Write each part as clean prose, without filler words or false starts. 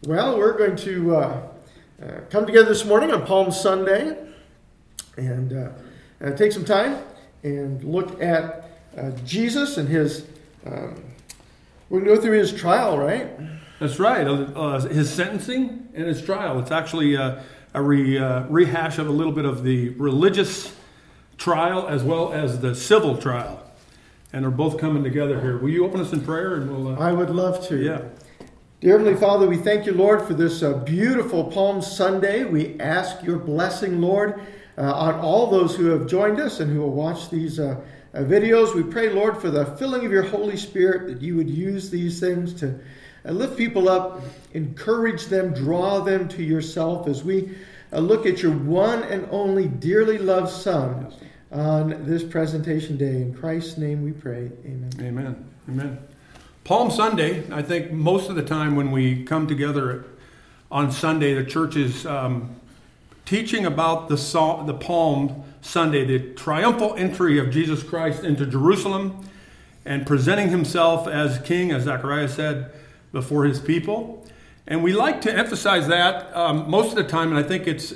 Well, we're going to come together this morning on Palm Sunday and take some time and look at Jesus and his, we're going to go through his trial, right? That's right. His sentencing and his trial. It's actually a rehash of a little bit of the religious trial as well as the civil trial. And they're both coming together here. Will you open us in prayer? And we'll. I would love to. Yeah. Dear Heavenly Father, we thank you, Lord, for this beautiful Palm Sunday. We ask your blessing, Lord, on all those who have joined us and who will watch these videos. We pray, Lord, for the filling of your Holy Spirit, that you would use these things to lift people up, encourage them, draw them to yourself as we look at your one and only dearly loved Son on this presentation day. In Christ's name we pray. Amen. Amen. Amen. Palm Sunday, I think most of the time when we come together on Sunday, the church is teaching about the Palm Sunday, the triumphal entry of Jesus Christ into Jerusalem and presenting himself as king, as Zechariah said, before his people. And we like to emphasize that most of the time, and I think it's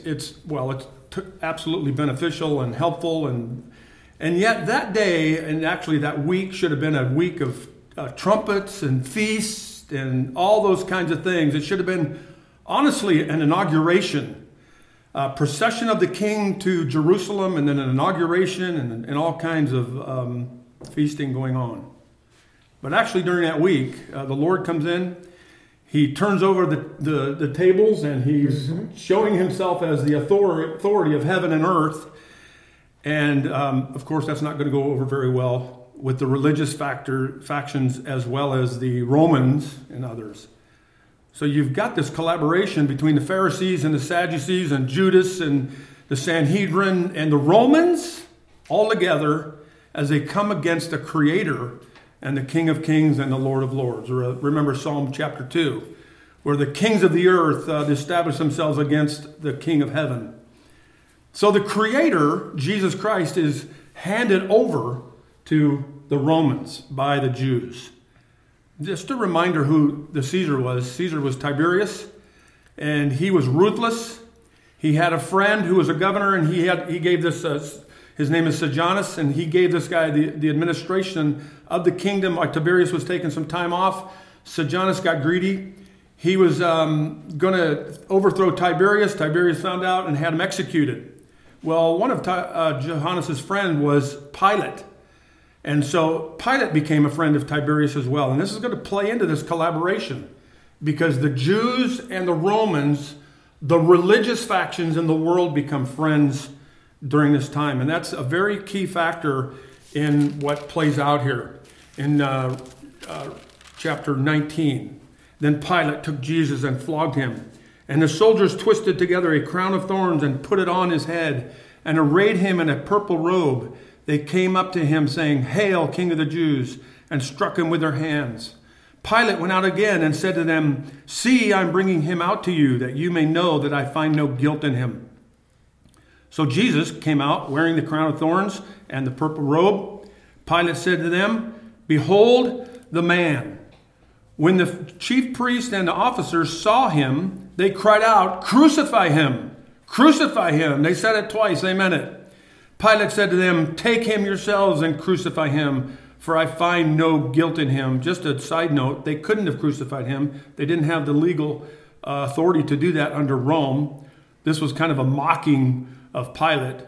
absolutely beneficial and helpful. And yet that day, and actually that week, should have been a week of trumpets and feasts and all those kinds of things. It should have been, honestly, an inauguration, a procession of the king to Jerusalem, and then an inauguration and all kinds of feasting going on. But actually during that week, the Lord comes in, he turns over the tables, and he's showing himself as the authority of heaven and earth. And of course, that's not going to go over very well with the religious factions as well as the Romans and others. So you've got this collaboration between the Pharisees and the Sadducees and Judas and the Sanhedrin and the Romans all together as they come against the Creator and the King of Kings and the Lord of Lords. Remember Psalm chapter 2, where the kings of the earth establish themselves against the King of heaven. So the Creator, Jesus Christ, is handed over to the Romans by the Jews. Just a reminder who the Caesar was. Caesar was Tiberius, and he was ruthless. He had a friend who was a governor, and he gave this, his name is Sejanus, and he gave this guy the administration of the kingdom. While Tiberius was taking some time off, Sejanus got greedy. He was going to overthrow Tiberius. Tiberius found out and had him executed. Well, one of Johannes' friends was Pilate. And so Pilate became a friend of Tiberius as well. And this is going to play into this collaboration because the Jews and the Romans, the religious factions in the world, become friends during this time. And that's a very key factor in what plays out here in chapter 19. Then Pilate took Jesus and flogged him. And the soldiers twisted together a crown of thorns and put it on his head and arrayed him in a purple robe. They came up to him saying, "Hail, King of the Jews," and struck him with their hands. Pilate went out again and said to them, "See, I'm bringing him out to you, that you may know that I find no guilt in him." So Jesus came out wearing the crown of thorns and the purple robe. Pilate said to them, "Behold the man." When the chief priest and the officers saw him, they cried out, "Crucify him! Crucify him!" They said it twice, they meant it. Pilate said to them, "Take him yourselves and crucify him, for I find no guilt in him." Just a side note, they couldn't have crucified him. They didn't have the legal authority to do that under Rome. This was kind of a mocking of Pilate.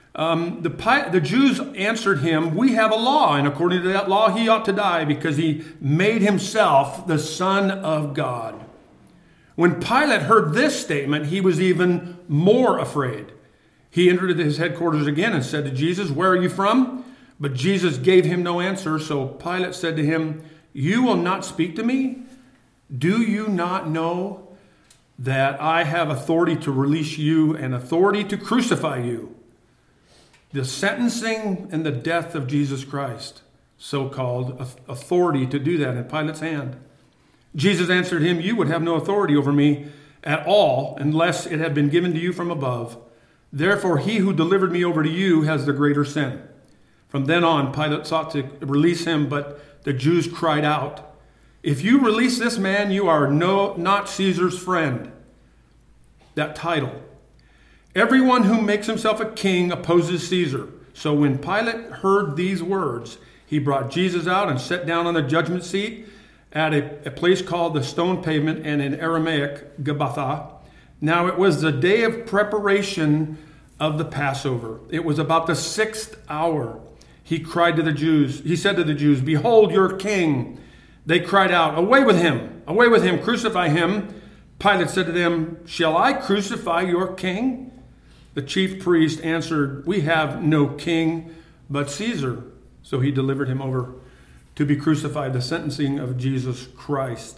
The Jews answered him, "We have a law, and according to that law he ought to die because he made himself the Son of God." When Pilate heard this statement, he was even more afraid. He entered his headquarters again and said to Jesus, "Where are you from?" But Jesus gave him no answer. So Pilate said to him, "You will not speak to me? Do you not know that I have authority to release you and authority to crucify you?" The sentencing and the death of Jesus Christ, so-called authority to do that in Pilate's hand. Jesus answered him, "You would have no authority over me at all unless it had been given to you from above. Therefore, he who delivered me over to you has the greater sin." From then on, Pilate sought to release him, but the Jews cried out, If you release this man, you are not Caesar's friend. That title. Everyone who makes himself a king opposes Caesar. So when Pilate heard these words, he brought Jesus out and sat down on the judgment seat at a place called the Stone Pavement, and in Aramaic, Gabbatha. Now it was the day of preparation of the Passover. It was about the 6th hour. He said to the Jews, "Behold your king." They cried out, "Away with him! Away with him! Crucify him!" Pilate said to them, "Shall I crucify your king?" The chief priest answered, "We have no king but Caesar." So he delivered him over to be crucified, the sentencing of Jesus Christ.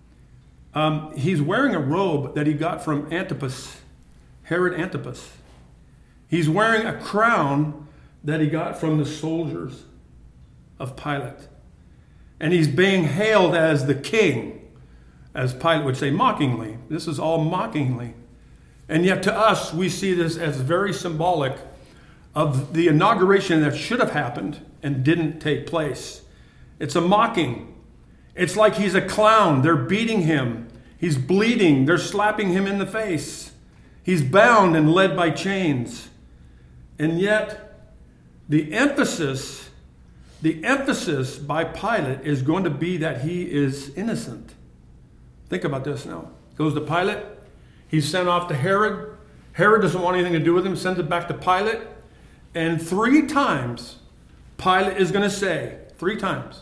He's wearing a robe that he got from Antipas, Herod Antipas. He's wearing a crown that he got from the soldiers of Pilate. And he's being hailed as the king, as Pilate would say, mockingly. This is all mockingly. And yet to us, we see this as very symbolic of the inauguration that should have happened and didn't take place. It's a mocking. It's like he's a clown. They're beating him. He's bleeding. They're slapping him in the face. He's bound and led by chains. And yet, the emphasis by Pilate is going to be that he is innocent. Think about this now. Goes to Pilate. He's sent off to Herod. Herod doesn't want anything to do with him. Sends it back to Pilate. And 3 times, Pilate is going to say, 3 times,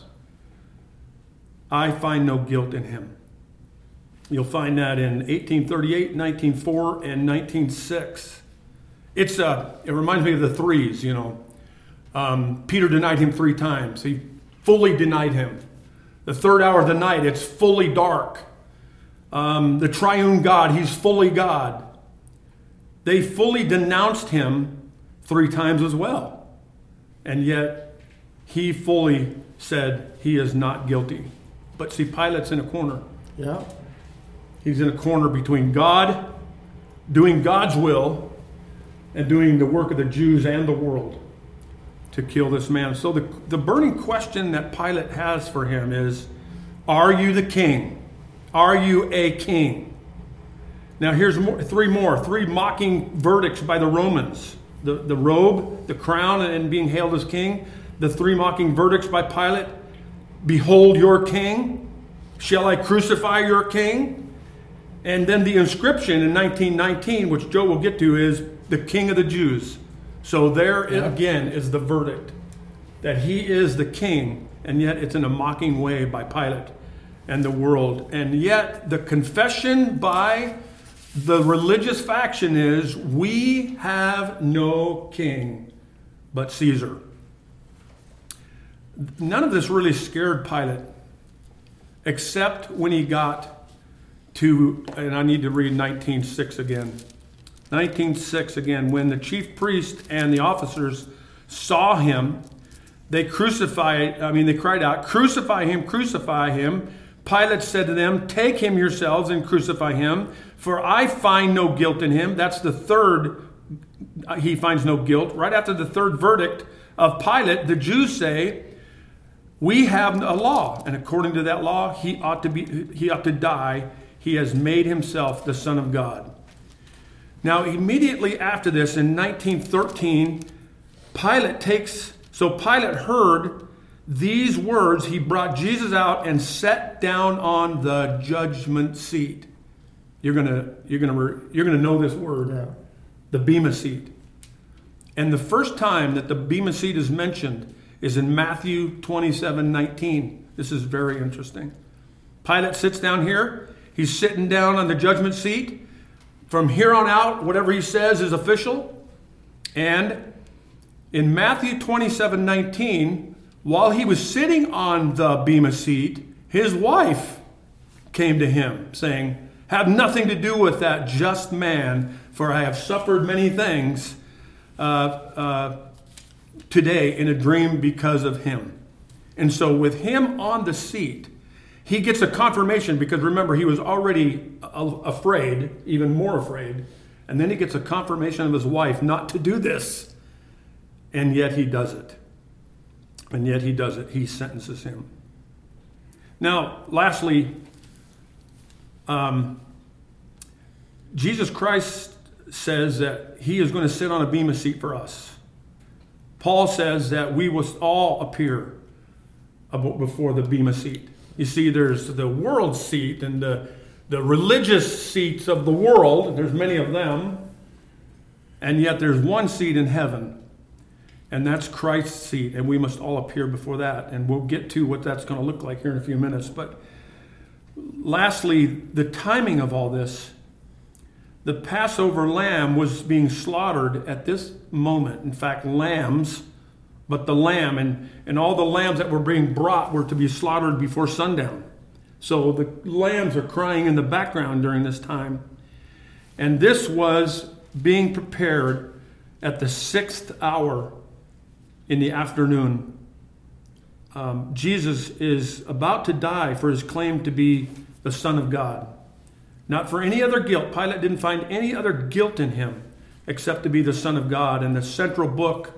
"I find no guilt in him." You'll find that in 1838, 1904, and 1906. It reminds me of the threes, Peter denied him 3 times. He fully denied him. The 3rd hour of the night, it's fully dark. The triune God, he's fully God. They fully denounced him 3 times as well. And yet, he fully said he is not guilty. But see, Pilate's in a corner. Yeah. He's in a corner between God, doing God's will, and doing the work of the Jews and the world to kill this man. So the burning question that Pilate has for him is, are you the king? Are you a king? Now here's 3 mocking verdicts by the Romans. The robe, the crown, and being hailed as king. The 3 mocking verdicts by Pilate. Behold your king. Shall I crucify your king? And then the inscription in 1919, which Joe will get to, is the King of the Jews. So there again is the verdict that he is the king, and yet it's in a mocking way by Pilate and the world. And yet the confession by the religious faction is, we have no king but Caesar. None of this really scared Pilate, except when he got to, and I need to read 19:6 again. 19:6 again. When the chief priest and the officers saw him, they cried out, "Crucify him, crucify him." Pilate said to them, "Take him yourselves and crucify him, for I find no guilt in him." That's the 3rd, he finds no guilt. Right after the 3rd verdict of Pilate, the Jews say, "We have a law, and according to that law, he ought to die. He has made himself the Son of God." Now, immediately after this, in 1913, Pilate heard these words. He brought Jesus out and sat down on the judgment seat. You're gonna know this word, Yeah. the Bema seat. And the first time that the Bema seat is mentioned is in Matthew 27:19. This is very interesting. Pilate sits down here. He's sitting down on the judgment seat. From here on out, whatever he says is official. And in Matthew 27:19, while he was sitting on the Bema seat, his wife came to him saying, "Have nothing to do with that just man, for I have suffered many things today in a dream because of him." And so with him on the seat, he gets a confirmation, because remember, he was already afraid, even more afraid. And then he gets a confirmation of his wife not to do this. And yet he does it. And yet he does it. He sentences him. Now, lastly, Jesus Christ says that he is going to sit on a bema seat for us. Paul says that we will all appear before the bema seat. You see, there's the world seat and the religious seats of the world. There's many of them. And yet there's one seat in heaven. And that's Christ's seat. And we must all appear before that. And we'll get to what that's going to look like here in a few minutes. But lastly, the timing of all this. The Passover lamb was being slaughtered at this moment. In fact, lambs, but the lamb and all the lambs that were being brought were to be slaughtered before sundown. So the lambs are crying in the background during this time. And this was being prepared at the 6th hour in the afternoon. Jesus is about to die for his claim to be the Son of God. Not for any other guilt. Pilate didn't find any other guilt in him except to be the Son of God. And the central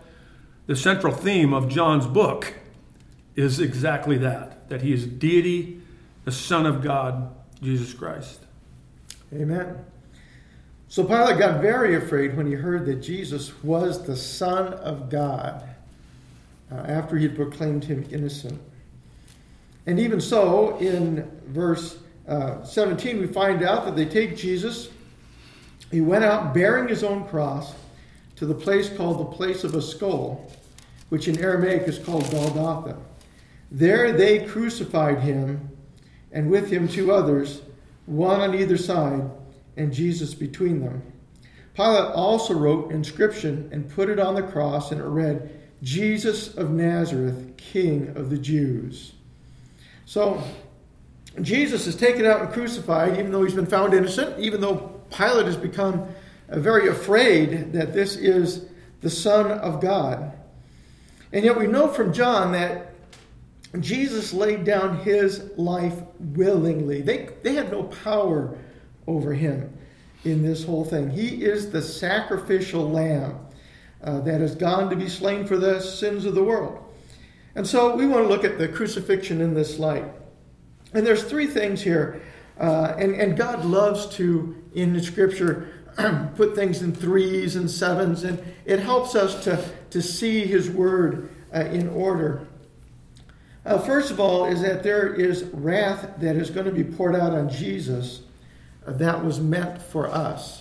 theme of John's book is exactly that he is deity, the Son of God, Jesus Christ. Amen. So Pilate got very afraid when he heard that Jesus was the Son of God after he had proclaimed him innocent. And even so, in verse 17, we find out that they take Jesus. He went out bearing his own cross to the place called the place of a skull, which in Aramaic is called Golgotha. There they crucified him, and with him 2 others, one on either side, and Jesus between them. Pilate also wrote an inscription and put it on the cross, and it read, Jesus of Nazareth, King of the Jews. So Jesus is taken out and crucified, even though he's been found innocent, even though Pilate has become very afraid that this is the Son of God. And yet we know from John that Jesus laid down his life willingly. They had no power over him in this whole thing. He is the sacrificial lamb that has gone to be slain for the sins of the world. And so we want to look at the crucifixion in this light. And there's 3 things here. And God loves to, in the Scripture, put things in 3s and 7s. And it helps us to see his word in order. First of all is that there is wrath that is going to be poured out on Jesus that was meant for us.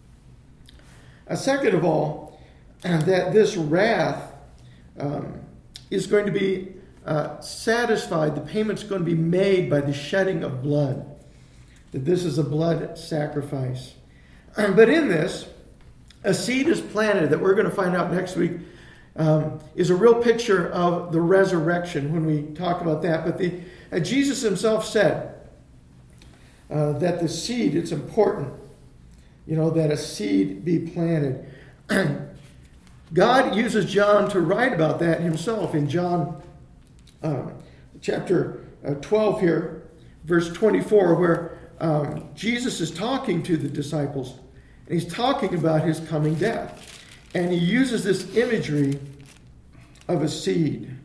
Second of all, that this wrath is going to be satisfied. The payment's going to be made by the shedding of blood. That this is a blood sacrifice. But in this, a seed is planted that we're going to find out next week is a real picture of the resurrection when we talk about that. But Jesus himself said that the seed, it's important, that a seed be planted. God uses John to write about that himself in John chapter 12 here, verse 24, where Jesus is talking to the disciples, and he's talking about his coming death. And he uses this imagery of a seed.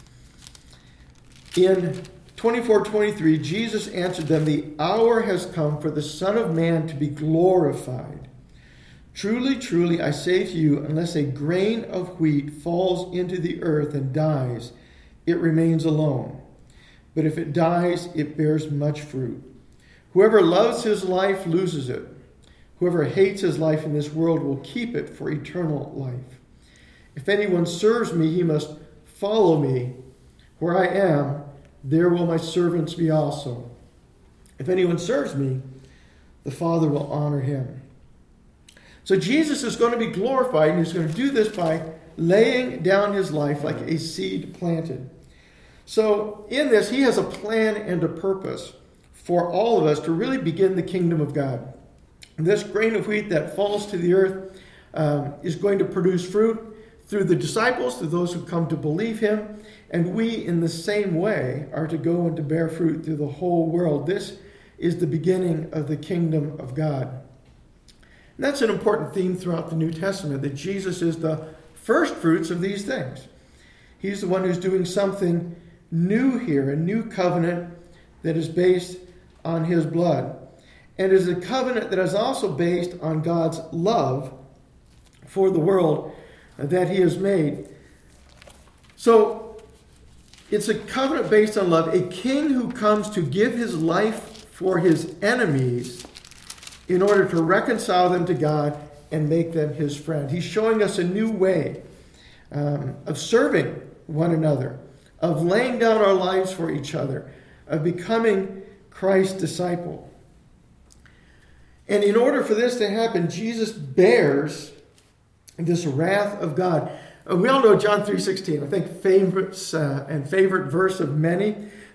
In 24:23, Jesus answered them, "The hour has come for the Son of Man to be glorified. Truly, truly, I say to you, unless a grain of wheat falls into the earth and dies, it remains alone. But if it dies, it bears much fruit. Whoever loves his life loses it. Whoever hates his life in this world will keep it for eternal life. If anyone serves me, he must follow me. Where I am, there will my servants be also. If anyone serves me, the Father will honor him." So Jesus is going to be glorified, and he's going to do this by laying down his life like a seed planted. So in this, he has a plan and a purpose for all of us to really begin the kingdom of God. This grain of wheat that falls to the earth is going to produce fruit through the disciples, through those who come to believe him. And we, in the same way, are to go and to bear fruit through the whole world. This is the beginning of the kingdom of God. And that's an important theme throughout the New Testament, that Jesus is the first fruits of these things. He's the one who's doing something new here, a new covenant that is based on his blood, and is a covenant that is also based on God's love for the world that he has made. So it's a covenant based on love, a king who comes to give his life for his enemies in order to reconcile them to God and make them his friend. He's showing us a new way of serving one another, of laying down our lives for each other, of becoming Christ's disciple. And in order for this to happen, Jesus bears this wrath of God. We all know John 3:16, I think favorite verse of many,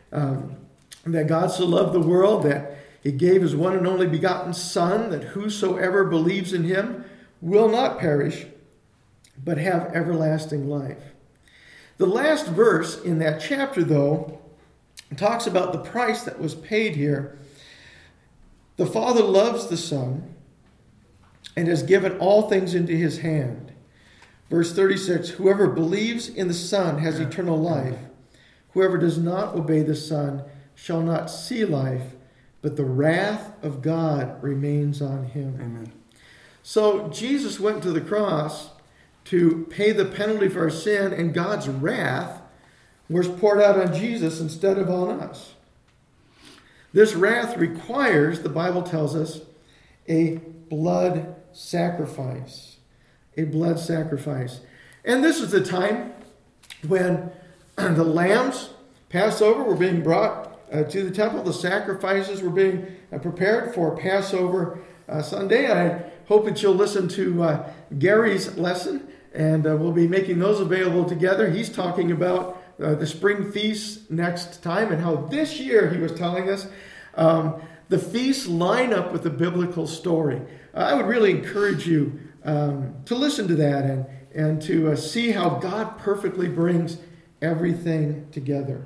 that God so loved the world that he gave his one and only begotten Son, that whosoever believes in him will not perish, but have everlasting life. The last verse in that chapter, though, talks about the price that was paid here. The Father loves the Son and has given all things into his hand. Verse 36, whoever believes in the Son has eternal life. Whoever does not obey the Son shall not see life, but the wrath of God remains on him. Amen. So Jesus went to the cross to pay the penalty for our sin, and God's wrath was poured out on Jesus instead of on us. This wrath requires, the Bible tells us, a blood sacrifice. A blood sacrifice. And this is the time when the lambs, Passover, were being brought to the temple. The sacrifices were being prepared for Passover Sunday. I hope that you'll listen to Gary's lesson, and we'll be making those available together. He's talking about the spring feasts next time, and how this year, he was telling us, the feasts line up with the biblical story. I would really encourage you to listen to that and to see how God perfectly brings everything together.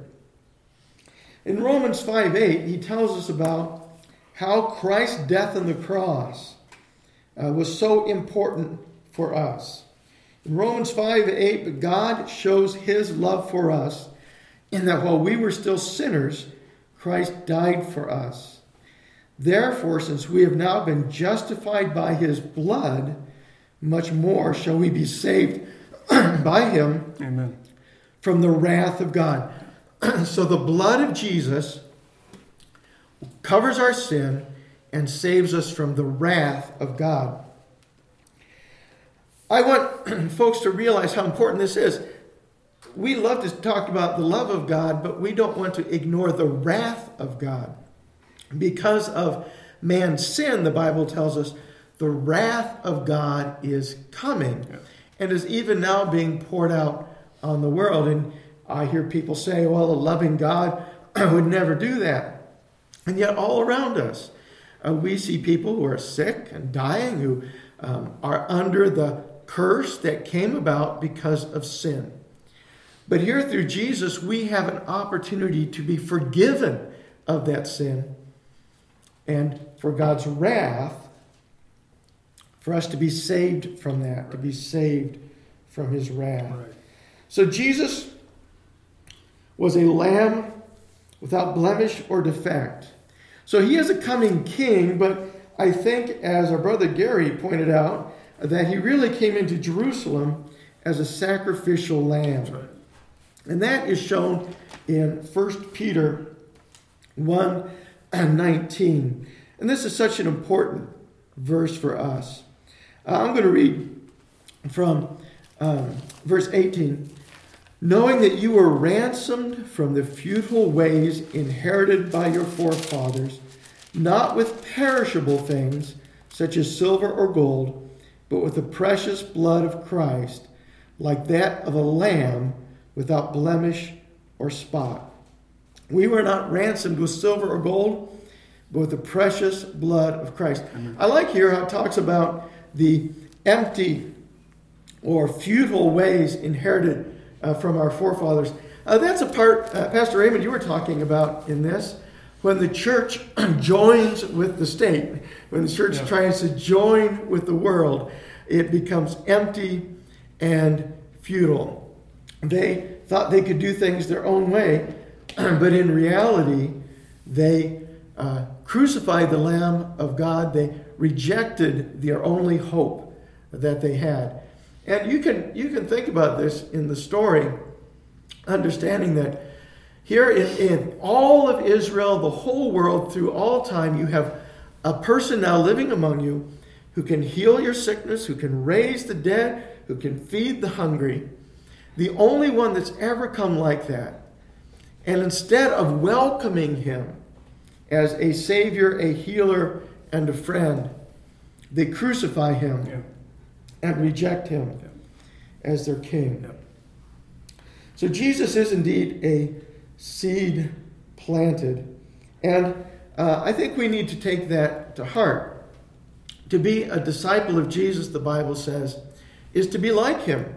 In Romans 5:8, he tells us about how Christ's death on the cross was so important for us. In Romans 5:8, but God shows his love for us in that while we were still sinners, Christ died for us. Therefore, since we have now been justified by his blood, much more shall we be saved by him. Amen. From the wrath of God. So the blood of Jesus covers our sin and saves us from the wrath of God. I want folks to realize how important this is. We love to talk about the love of God, but we don't want to ignore the wrath of God. Because of man's sin, the Bible tells us, the wrath of God is coming and is even now being poured out on the world. And I hear people say, well, a loving God would never do that. And yet all around us, we see people who are sick and dying, who are under the curse that came about because of sin. But here through Jesus, we have an opportunity to be forgiven of that sin and for God's wrath, for us to be saved from that, to be saved from his wrath. Right. So Jesus was a lamb without blemish or defect. So he is a coming king, but I think, as our brother Gary pointed out, that he really came into Jerusalem as a sacrificial lamb. That's right. And that is shown in 1 Peter 1:19. And this is such an important verse for us. I'm going to read from verse 18. Knowing that you were ransomed from the futile ways inherited by your forefathers, not with perishable things such as silver or gold, but with the precious blood of Christ, like that of a lamb without blemish or spot. We were not ransomed with silver or gold, but with the precious blood of Christ. Amen. I like here how it talks about the empty or futile ways inherited from our forefathers. That's a part, Pastor Raymond, you were talking about in this, when the church joins with the state, when the church tries to join with the world, it becomes empty and futile. They thought they could do things their own way, but in reality, They crucified the Lamb of God. They rejected their only hope that they had. And you can think about this in the story, understanding that here in all of Israel, the whole world, through all time, you have a person now living among you who can heal your sickness, who can raise the dead, who can feed the hungry. The only one that's ever come like that. And instead of welcoming him as a savior, a healer, and a friend, they crucify him and reject him as their king. So Jesus is indeed a seed planted. And I think we need to take that to heart. To be a disciple of Jesus, the Bible says, is to be like him.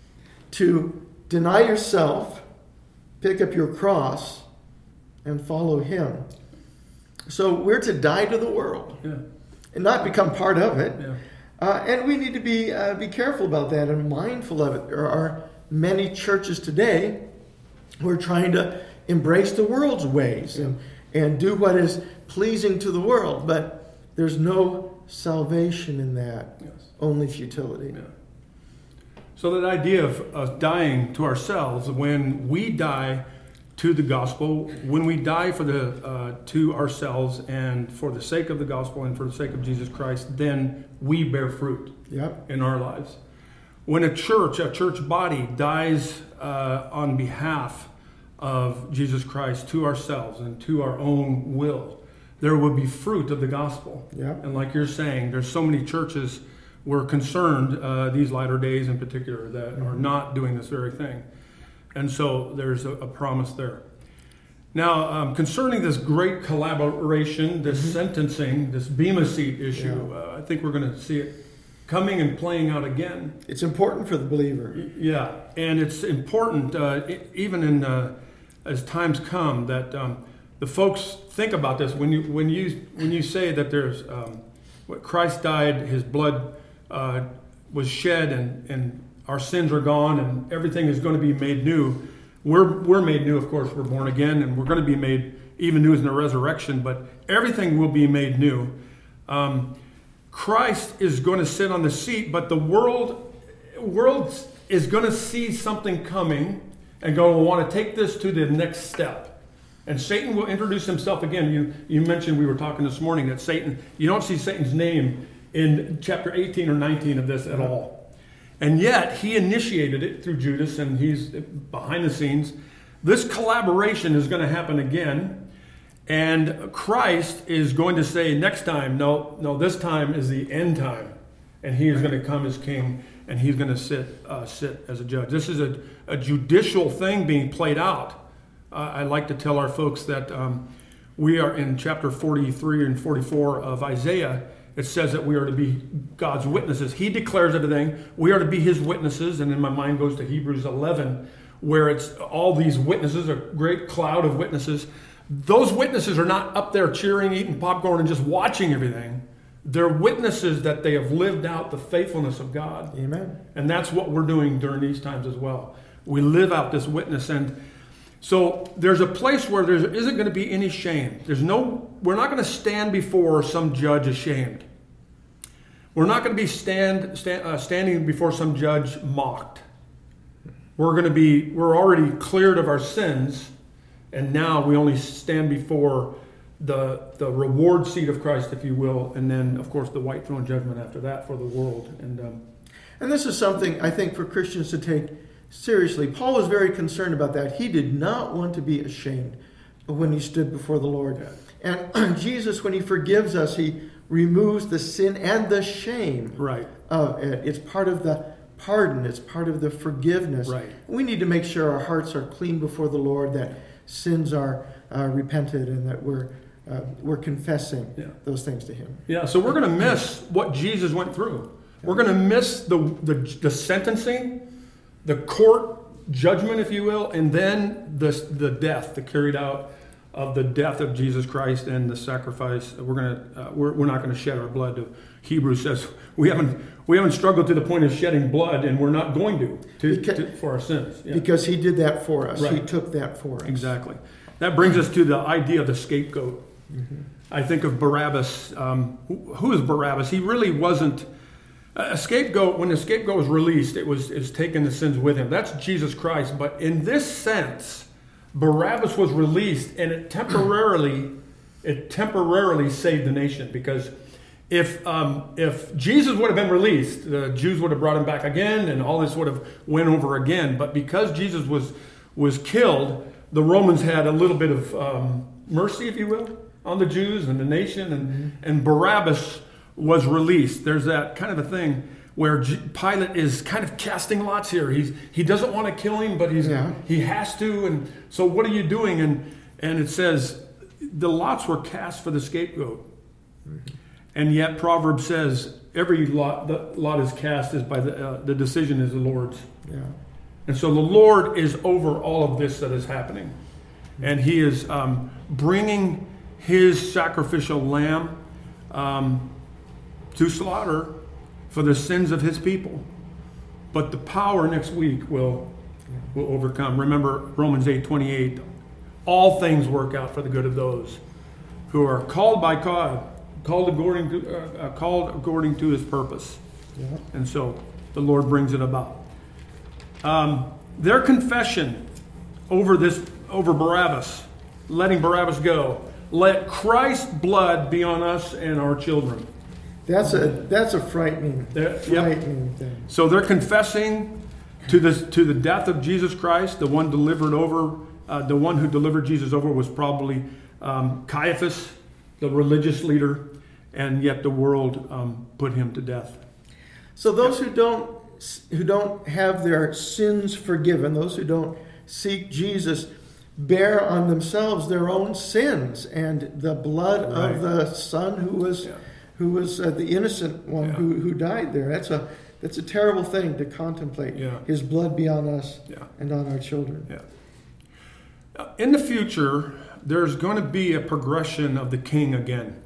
To deny yourself, pick up your cross, and follow him. So we're to die to the world and not become part of it. And we need to be careful about that and mindful of it. There are many churches today who are trying to embrace the world's ways and do what is pleasing to the world. But there's no salvation in that, only futility. So that idea of dying to ourselves, when we die to the gospel, when we die for to ourselves and for the sake of the gospel and for the sake of Jesus Christ, then we bear fruit in our lives. When a church body dies on behalf of Jesus Christ to ourselves and to our own will, there will be fruit of the gospel. And like you're saying, there's so many churches we're concerned these latter days in particular that are not doing this very thing. And so there's a promise there. Now, concerning this great collaboration, this sentencing, this Bema seat issue, I think we're going to see it coming and playing out again. It's important for the believer. And it's important even in as times come that the folks think about this. When you say that there's what Christ died, his blood was shed, and our sins are gone, and everything is going to be made new. We're made new, of course. We're born again, and we're going to be made even new in the resurrection. But everything will be made new. Christ is going to sit on the seat, but the world is going to see something coming and going to want to take this to the next step. And Satan will introduce himself again. You mentioned, we were talking this morning, that Satan, you don't see Satan's name in chapter 18 or 19 of this at all. And yet, he initiated it through Judas, and he's behind the scenes. This collaboration is going to happen again. And Christ is going to say next time, no, this time is the end time. And he is going to come as king, and he's going to sit as a judge. This is a judicial thing being played out. I like to tell our folks that we are in chapter 43 and 44 of Isaiah. It says that we are to be God's witnesses. He declares everything. We are to be his witnesses. And then my mind goes to Hebrews 11, where it's all these witnesses, a great cloud of witnesses. Those witnesses are not up there cheering, eating popcorn, and just watching everything. They're witnesses that they have lived out the faithfulness of God. Amen. And that's what we're doing during these times as well. We live out this witness. And so there's a place where there isn't going to be any shame. We're not going to stand before some judge ashamed. We're not going to be standing before some judge mocked. We're already cleared of our sins, and now we only stand before the reward seat of Christ, if you will, and then, of course, the white throne judgment after that for the world. And this is something I think for Christians to take seriously. Paul was very concerned about that. He did not want to be ashamed when he stood before the Lord. And Jesus, when he forgives us, he removes the sin and the shame of it. It's part of the pardon. It's part of the forgiveness. We need to make sure our hearts are clean before the Lord, that sins are repented, and that we're confessing those things to him. So we're going to miss what Jesus went through. We're going to miss the sentencing, the court judgment, if you will, and then the death, the carried out of the death of Jesus Christ and the sacrifice. We're not going to shed our blood. Hebrews says we haven't struggled to the point of shedding blood, and we're not going to for our sins. Because he did that for us. He took that for us. Exactly. That brings us to the idea of the scapegoat. I think of Barabbas. Who is Barabbas? He really wasn't a scapegoat. When the scapegoat was released, it was taking the sins with him. That's Jesus Christ. But in this sense, Barabbas was released, and it temporarily saved the nation. Because if Jesus would have been released, the Jews would have brought him back again, and all this would have went over again. But because Jesus was killed, the Romans had a little bit of mercy, if you will, on the Jews and the nation, and Barabbas was released. There's that kind of a thing where Pilate is kind of casting lots here. He doesn't want to kill him, but he has to. And so what are you doing? And it says the lots were cast for the scapegoat. And yet Proverbs says every lot is cast is by the decision is the Lord's. Yeah. And so the Lord is over all of this that is happening. And he is bringing his sacrificial lamb to slaughter for the sins of his people. But the power next week will overcome. Remember Romans 8:28. All things work out for the good of those who are called by God, called according to his purpose. Yeah. And so the Lord brings it about. Their confession over Barabbas, letting Barabbas go, let Christ's blood be on us and our children. That's a frightening thing. So they're confessing to the death of Jesus Christ. The one who delivered Jesus over was probably Caiaphas, the religious leader, and yet the world put him to death. So those who don't have their sins forgiven, those who don't seek Jesus, bear on themselves their own sins and the blood of the Son who was the innocent one who died there. That's a terrible thing to contemplate. Yeah. His blood be on us and on our children. Yeah. In the future, there's going to be a progression of the king again.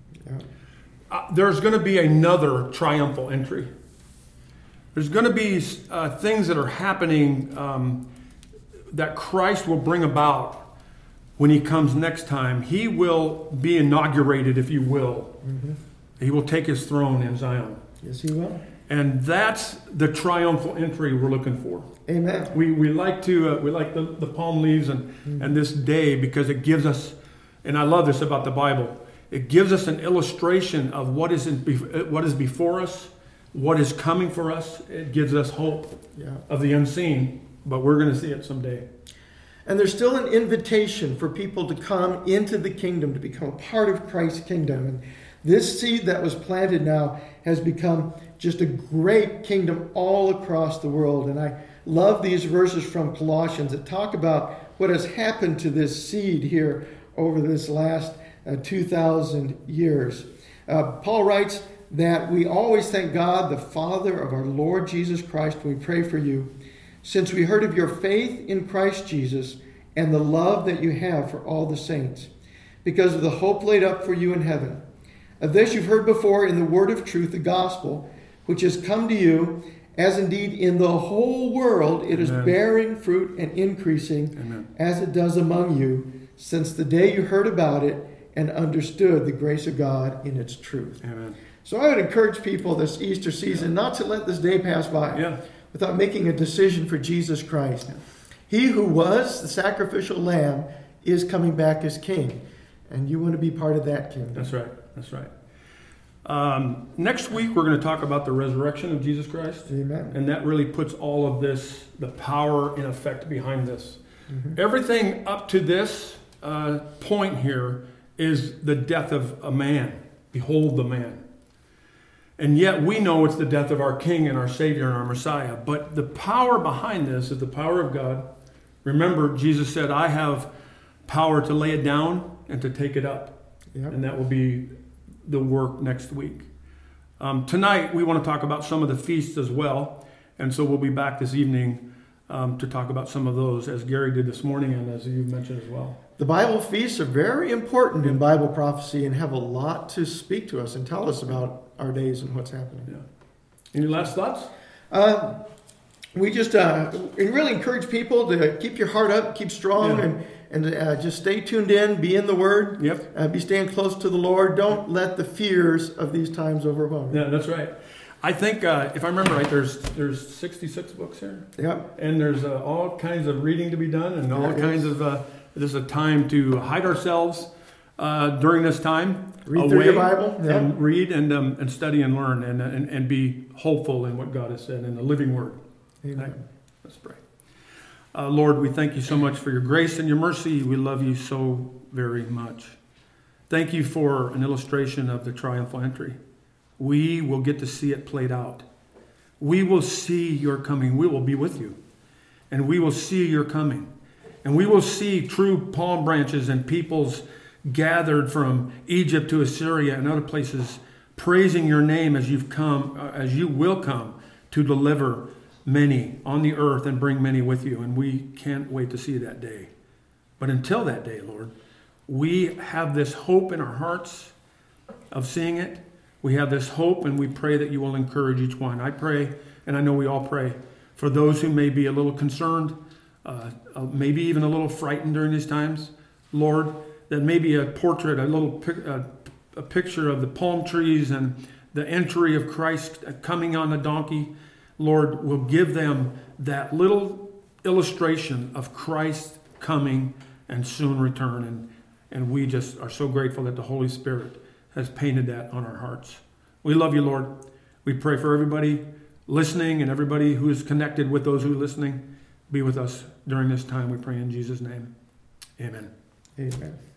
Yeah. There's going to be another triumphal entry. There's going to be things that are happening that Christ will bring about when he comes next time. He will be inaugurated, if you will. Mm-hmm. He will take his throne in Zion. Yes, he will. And that's the triumphal entry we're looking for. Amen. We like the palm leaves and this day because it gives us, and I love this about the Bible, it gives us an illustration of what is before us, what is coming for us. It gives us hope of the unseen, but we're going to see it someday. And there's still an invitation for people to come into the kingdom, to become a part of Christ's kingdom. And this seed that was planted now has become just a great kingdom all across the world. And I love these verses from Colossians that talk about what has happened to this seed here over this last 2,000 years. Paul writes that we always thank God, the Father of our Lord Jesus Christ, when we pray for you, since we heard of your faith in Christ Jesus and the love that you have for all the saints, because of the hope laid up for you in heaven. Of this you've heard before in the word of truth, the gospel, which has come to you, as indeed in the whole world it is bearing fruit and increasing, as it does among you, since the day you heard about it and understood the grace of God in its truth. Amen. So I would encourage people this Easter season not to let this day pass by without making a decision for Jesus Christ. He who was the sacrificial lamb is coming back as king, and you want to be part of that kingdom. That's right. Next week, we're going to talk about the resurrection of Jesus Christ. Amen. And that really puts all of this, the power in effect behind this. Mm-hmm. Everything up to this point here is the death of a man. Behold the man. And yet we know it's the death of our King and our Savior and our Messiah. But the power behind this is the power of God. Remember, Jesus said, I have power to lay it down and to take it up. Yep. And that will be the work next week. Tonight, we want to talk about some of the feasts as well. And so we'll be back this evening to talk about some of those, as Gary did this morning and as you mentioned as well. The Bible feasts are very important in Bible prophecy and have a lot to speak to us and tell us about our days and what's happening. Yeah. Any last thoughts? We just really encourage people to keep your heart up, keep strong, And just stay tuned in, be in the Word, be staying close to the Lord. Don't let the fears of these times overwhelm you. Yeah, that's right. I think, if I remember right, there's 66 books here. Yep. And there's all kinds of reading to be done, and all kinds of, this is a time to hide ourselves during this time. Read through your Bible. Yep. And read and study and learn and be hopeful in what God has said in the living Word. Amen. Right? Let's pray. Lord, we thank you so much for your grace and your mercy. We love you so very much. Thank you for an illustration of the triumphal entry. We will get to see it played out. We will see your coming. We will be with you. And we will see your coming. And we will see true palm branches and peoples gathered from Egypt to Assyria and other places praising your name as you've come, as you will come to deliver many on the earth and bring many with you. And we can't wait to see that day. But until that day, Lord, we have this hope in our hearts of seeing it. We have this hope, and we pray that you will encourage each one. I pray, and I know we all pray, for those who may be a little concerned, maybe even a little frightened during these times, Lord, that maybe a portrait, a picture of the palm trees and the entry of Christ coming on the donkey, Lord, will give them that little illustration of Christ coming and soon return. And we just are so grateful that the Holy Spirit has painted that on our hearts. We love you, Lord. We pray for everybody listening and everybody who is connected with those who are listening. Be with us during this time, we pray in Jesus' name. Amen. Amen.